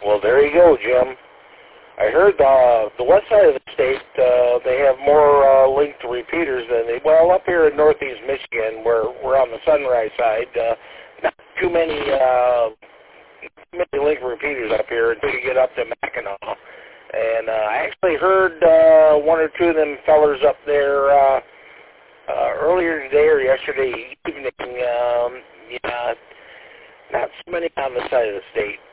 Well, there you go, Jim. I heard the west side of the state, they have more linked repeaters than up here in northeast Michigan, where we're on the Sunrise side, not too many linked repeaters up here until you get up to Mackinac. And I actually heard one or two of them fellers up there earlier today or yesterday evening. Not so many on the side of the state.